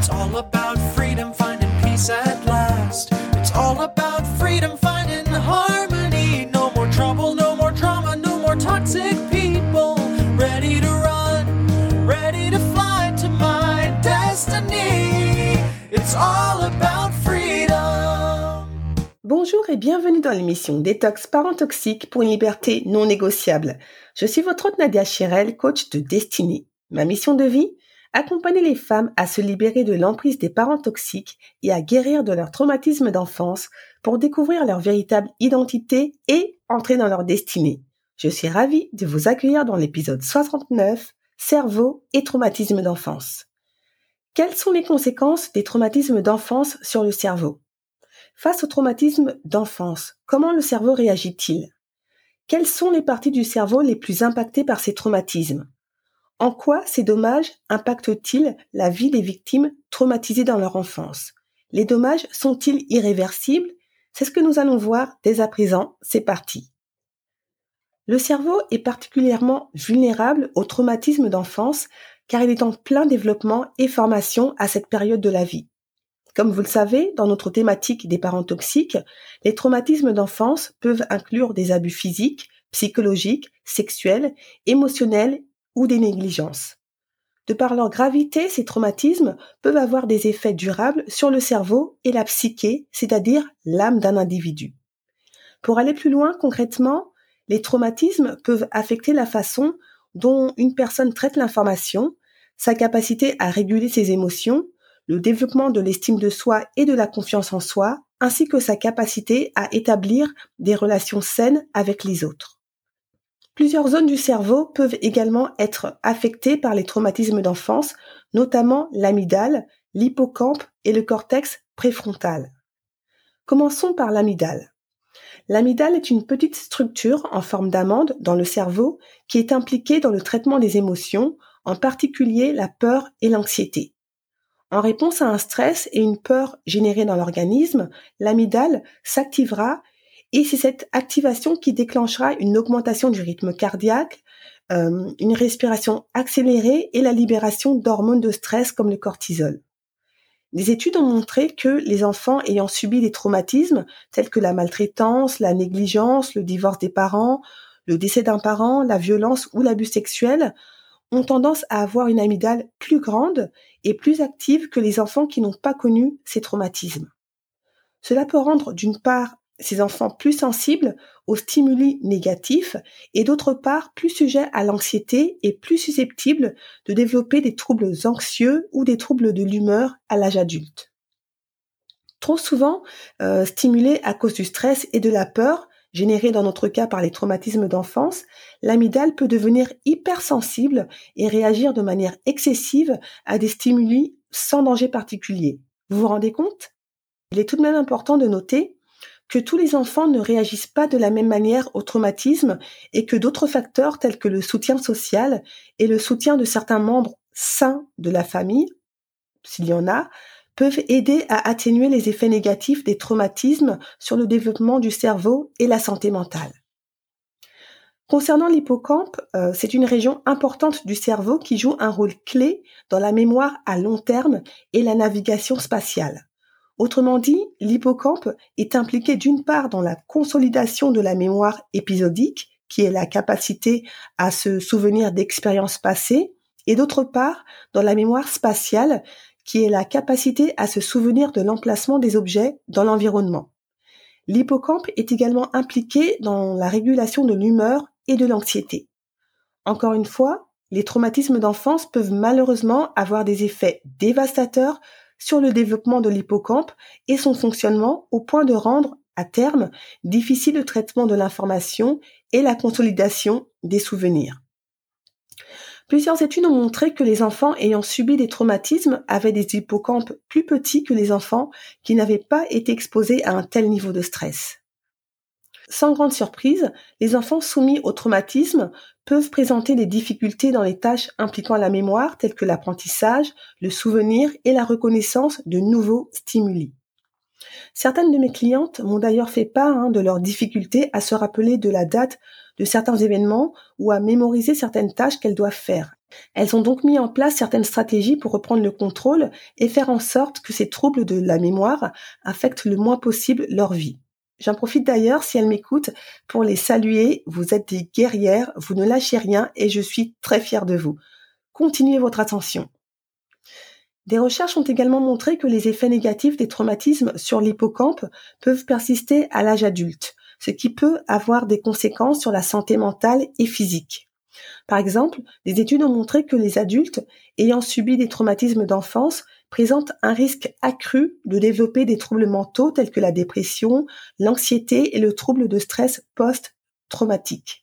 It's all about freedom, finding peace at last. It's all about freedom, finding harmony. No more trouble, no more drama, no more toxic people. Ready to run, ready to fly to my destiny. It's all about freedom. Bonjour et bienvenue dans l'émission Détox Parents Toxiques pour une liberté non négociable. Je suis votre hôte Nadia Chirel, coach de destinée. Ma mission de vie ? Accompagner les femmes à se libérer de l'emprise des parents toxiques et à guérir de leur traumatisme d'enfance pour découvrir leur véritable identité et entrer dans leur destinée. Je suis ravie de vous accueillir dans l'épisode 69, Cerveau et traumatisme d'enfance. Quelles sont les conséquences des traumatismes d'enfance sur le cerveau ? Face au traumatisme d'enfance, comment le cerveau réagit-il ? Quelles sont les parties du cerveau les plus impactées par ces traumatismes ? En quoi ces dommages impactent-ils la vie des victimes traumatisées dans leur enfance ? Les dommages sont-ils irréversibles ? C'est ce que nous allons voir dès à présent, c'est parti. Le cerveau est particulièrement vulnérable au traumatisme d'enfance car il est en plein développement et formation à cette période de la vie. Comme vous le savez, dans notre thématique des parents toxiques, les traumatismes d'enfance peuvent inclure des abus physiques, psychologiques, sexuels, émotionnels ou des négligences. De par leur gravité, ces traumatismes peuvent avoir des effets durables sur le cerveau et la psyché, c'est-à-dire l'âme d'un individu. Pour aller plus loin concrètement, les traumatismes peuvent affecter la façon dont une personne traite l'information, sa capacité à réguler ses émotions, le développement de l'estime de soi et de la confiance en soi, ainsi que sa capacité à établir des relations saines avec les autres. Plusieurs zones du cerveau peuvent également être affectées par les traumatismes d'enfance, notamment l'amygdale, l'hippocampe et le cortex préfrontal. Commençons par l'amygdale. L'amygdale est une petite structure en forme d'amande dans le cerveau qui est impliquée dans le traitement des émotions, en particulier la peur et l'anxiété. En réponse à un stress et une peur générée dans l'organisme, l'amygdale s'activera et c'est cette activation qui déclenchera une augmentation du rythme cardiaque, une respiration accélérée et la libération d'hormones de stress comme le cortisol. Des études ont montré que les enfants ayant subi des traumatismes tels que la maltraitance, la négligence, le divorce des parents, le décès d'un parent, la violence ou l'abus sexuel ont tendance à avoir une amygdale plus grande et plus active que les enfants qui n'ont pas connu ces traumatismes. Cela peut rendre d'une part ces enfants plus sensibles aux stimuli négatifs et d'autre part plus sujets à l'anxiété et plus susceptibles de développer des troubles anxieux ou des troubles de l'humeur à l'âge adulte. Trop souvent stimulés à cause du stress et de la peur, générés dans notre cas par les traumatismes d'enfance, l'amygdale peut devenir hypersensible et réagir de manière excessive à des stimuli sans danger particulier. Vous vous rendez compte ? Il est tout de même important de noter que tous les enfants ne réagissent pas de la même manière au traumatisme et que d'autres facteurs tels que le soutien social et le soutien de certains membres sains de la famille, s'il y en a, peuvent aider à atténuer les effets négatifs des traumatismes sur le développement du cerveau et la santé mentale. Concernant l'hippocampe, c'est une région importante du cerveau qui joue un rôle clé dans la mémoire à long terme et la navigation spatiale. Autrement dit, l'hippocampe est impliqué d'une part dans la consolidation de la mémoire épisodique, qui est la capacité à se souvenir d'expériences passées, et d'autre part dans la mémoire spatiale, qui est la capacité à se souvenir de l'emplacement des objets dans l'environnement. L'hippocampe est également impliqué dans la régulation de l'humeur et de l'anxiété. Encore une fois, les traumatismes d'enfance peuvent malheureusement avoir des effets dévastateurs sur le développement de l'hippocampe et son fonctionnement au point de rendre, à terme, difficile le traitement de l'information et la consolidation des souvenirs. Plusieurs études ont montré que les enfants ayant subi des traumatismes avaient des hippocampes plus petits que les enfants qui n'avaient pas été exposés à un tel niveau de stress. Sans grande surprise, les enfants soumis au traumatisme peuvent présenter des difficultés dans les tâches impliquant la mémoire telles que l'apprentissage, le souvenir et la reconnaissance de nouveaux stimuli. Certaines de mes clientes m'ont d'ailleurs fait part de leurs difficultés à se rappeler de la date de certains événements ou à mémoriser certaines tâches qu'elles doivent faire. Elles ont donc mis en place certaines stratégies pour reprendre le contrôle et faire en sorte que ces troubles de la mémoire affectent le moins possible leur vie. J'en profite d'ailleurs, si elles m'écoutent, pour les saluer. Vous êtes des guerrières, vous ne lâchez rien et je suis très fière de vous. Continuez votre attention. Des recherches ont également montré que les effets négatifs des traumatismes sur l'hippocampe peuvent persister à l'âge adulte, ce qui peut avoir des conséquences sur la santé mentale et physique. Par exemple, des études ont montré que les adultes ayant subi des traumatismes d'enfance présentent un risque accru de développer des troubles mentaux tels que la dépression, l'anxiété et le trouble de stress post-traumatique.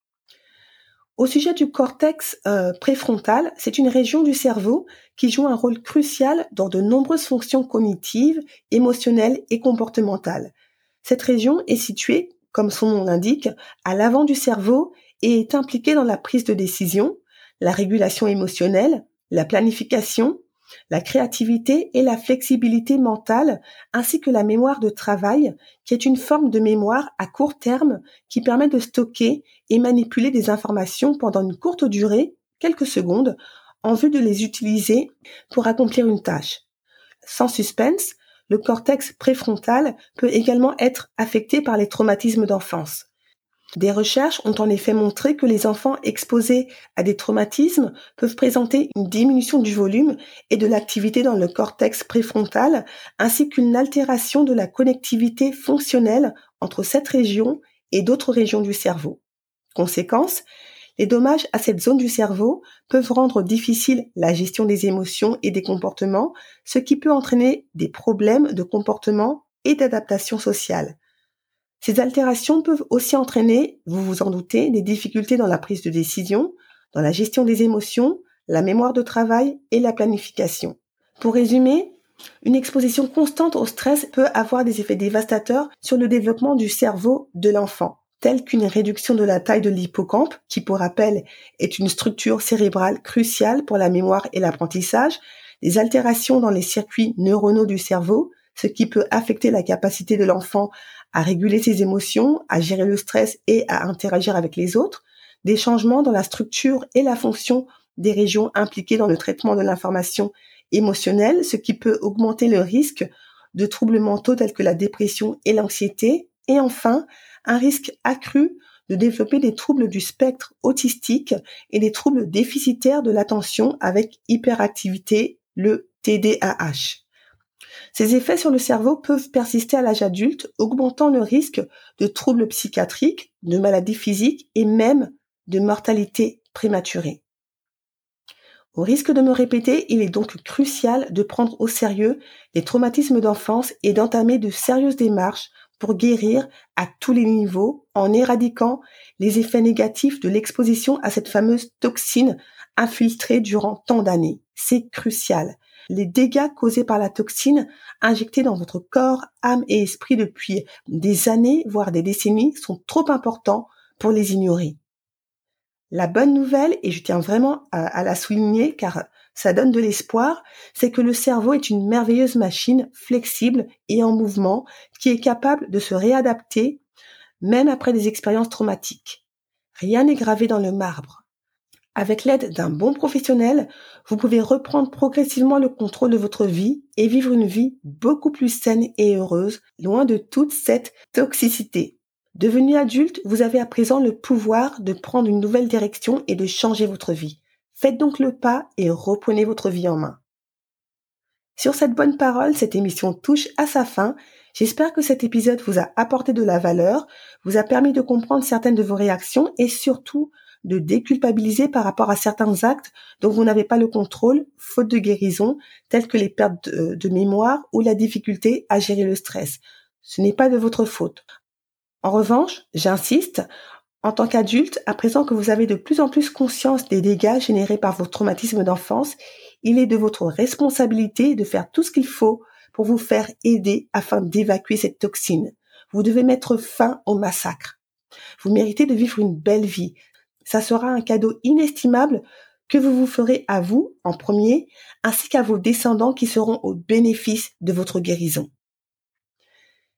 Au sujet du cortex préfrontal, c'est une région du cerveau qui joue un rôle crucial dans de nombreuses fonctions cognitives, émotionnelles et comportementales. Cette région est située, comme son nom l'indique, à l'avant du cerveau et est impliquée dans la prise de décision, la régulation émotionnelle, la planification, la créativité et la flexibilité mentale, ainsi que la mémoire de travail, qui est une forme de mémoire à court terme qui permet de stocker et manipuler des informations pendant une courte durée, quelques secondes, en vue de les utiliser pour accomplir une tâche. Sans suspense, le cortex préfrontal peut également être affecté par les traumatismes d'enfance. Des recherches ont en effet montré que les enfants exposés à des traumatismes peuvent présenter une diminution du volume et de l'activité dans le cortex préfrontal, ainsi qu'une altération de la connectivité fonctionnelle entre cette région et d'autres régions du cerveau. Conséquence, les dommages à cette zone du cerveau peuvent rendre difficile la gestion des émotions et des comportements, ce qui peut entraîner des problèmes de comportement et d'adaptation sociale. Ces altérations peuvent aussi entraîner, vous vous en doutez, des difficultés dans la prise de décision, dans la gestion des émotions, la mémoire de travail et la planification. Pour résumer, une exposition constante au stress peut avoir des effets dévastateurs sur le développement du cerveau de l'enfant, tels qu'une réduction de la taille de l'hippocampe, qui pour rappel est une structure cérébrale cruciale pour la mémoire et l'apprentissage, des altérations dans les circuits neuronaux du cerveau, ce qui peut affecter la capacité de l'enfant à réguler ses émotions, à gérer le stress et à interagir avec les autres, des changements dans la structure et la fonction des régions impliquées dans le traitement de l'information émotionnelle, ce qui peut augmenter le risque de troubles mentaux tels que la dépression et l'anxiété, et enfin, un risque accru de développer des troubles du spectre autistique et des troubles déficitaires de l'attention avec hyperactivité, le TDAH. Ces effets sur le cerveau peuvent persister à l'âge adulte, augmentant le risque de troubles psychiatriques, de maladies physiques et même de mortalité prématurée. Au risque de me répéter, il est donc crucial de prendre au sérieux les traumatismes d'enfance et d'entamer de sérieuses démarches pour guérir à tous les niveaux en éradiquant les effets négatifs de l'exposition à cette fameuse toxine infiltrée durant tant d'années. C'est crucial. Les dégâts causés par la toxine injectée dans votre corps, âme et esprit depuis des années, voire des décennies, sont trop importants pour les ignorer. La bonne nouvelle, et je tiens vraiment à la souligner car ça donne de l'espoir, c'est que le cerveau est une merveilleuse machine flexible et en mouvement qui est capable de se réadapter même après des expériences traumatiques. Rien n'est gravé dans le marbre. Avec l'aide d'un bon professionnel, vous pouvez reprendre progressivement le contrôle de votre vie et vivre une vie beaucoup plus saine et heureuse, loin de toute cette toxicité. Devenu adulte, vous avez à présent le pouvoir de prendre une nouvelle direction et de changer votre vie. Faites donc le pas et reprenez votre vie en main. Sur cette bonne parole, cette émission touche à sa fin. J'espère que cet épisode vous a apporté de la valeur, vous a permis de comprendre certaines de vos réactions et surtout de déculpabiliser par rapport à certains actes dont vous n'avez pas le contrôle, faute de guérison, tels que les pertes de mémoire ou la difficulté à gérer le stress. Ce n'est pas de votre faute. En revanche, j'insiste, en tant qu'adulte, à présent que vous avez de plus en plus conscience des dégâts générés par vos traumatismes d'enfance, il est de votre responsabilité de faire tout ce qu'il faut pour vous faire aider afin d'évacuer cette toxine. Vous devez mettre fin au massacre. Vous méritez de vivre une belle vie. Ça sera un cadeau inestimable que vous vous ferez à vous en premier, ainsi qu'à vos descendants qui seront au bénéfice de votre guérison.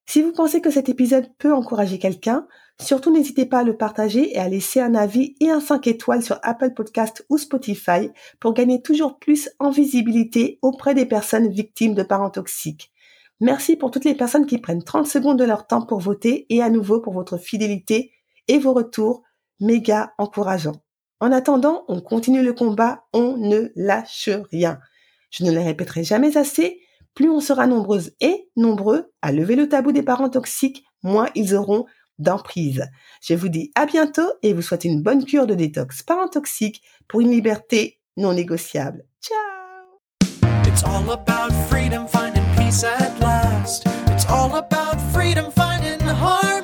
Si vous pensez que cet épisode peut encourager quelqu'un, surtout n'hésitez pas à le partager et à laisser un avis et un 5 étoiles sur Apple Podcast ou Spotify pour gagner toujours plus en visibilité auprès des personnes victimes de parents toxiques. Merci pour toutes les personnes qui prennent 30 secondes de leur temps pour voter et à nouveau pour votre fidélité et vos retours méga encourageants. En attendant, on continue le combat, on ne lâche rien. Je ne le répéterai jamais assez, plus on sera nombreuses et nombreux à lever le tabou des parents toxiques, moins ils auront d'emprise. Je vous dis à bientôt et vous souhaite une bonne cure de détox parents toxiques pour une liberté non négociable. Ciao! It's all about freedom, finding peace at last. It's all about freedom, finding harmony.